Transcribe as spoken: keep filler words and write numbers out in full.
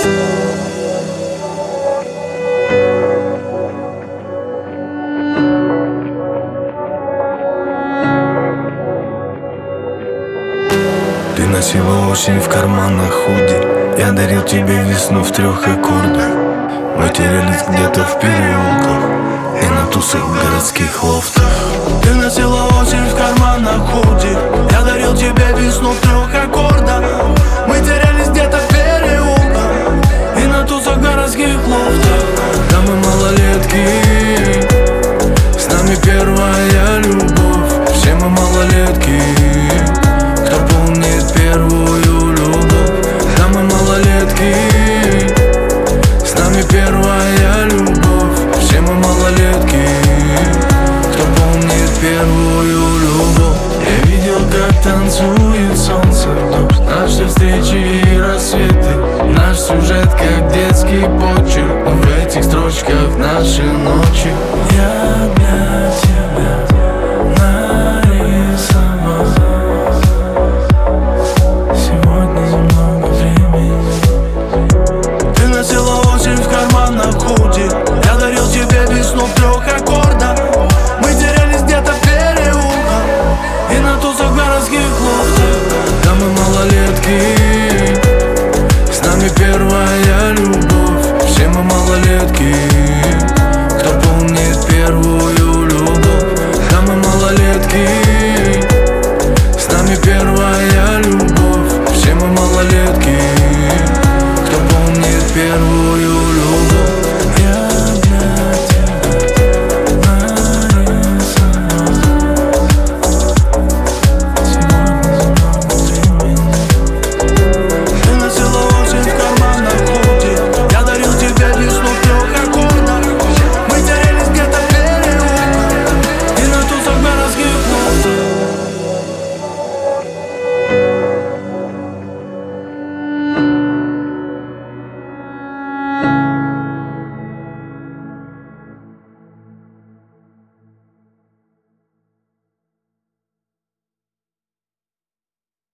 Ты носила осень в карманах худи, я дарил тебе весну в трех аккордах. Мы терялись где-то в переулках и на тусах в городских лофтах. Ты носила осень в карманах худи, я дарил тебе весну в трех аккордах. Мы терялись где-то в переулках и на тусах в городских лофтах. Да мы малолетки, с нами первая любовь. Все мы малолетки, кто помнит первую любовь. Да мы малолетки, с нами первая любовь. Все мы малолетки, кто помнит первую любовь. Я видел, как танцует солнце, дождь, наши встречи и рассветы. Наш сюжет, как детский почерк, но в этих строчках наши ночи. Я для тебя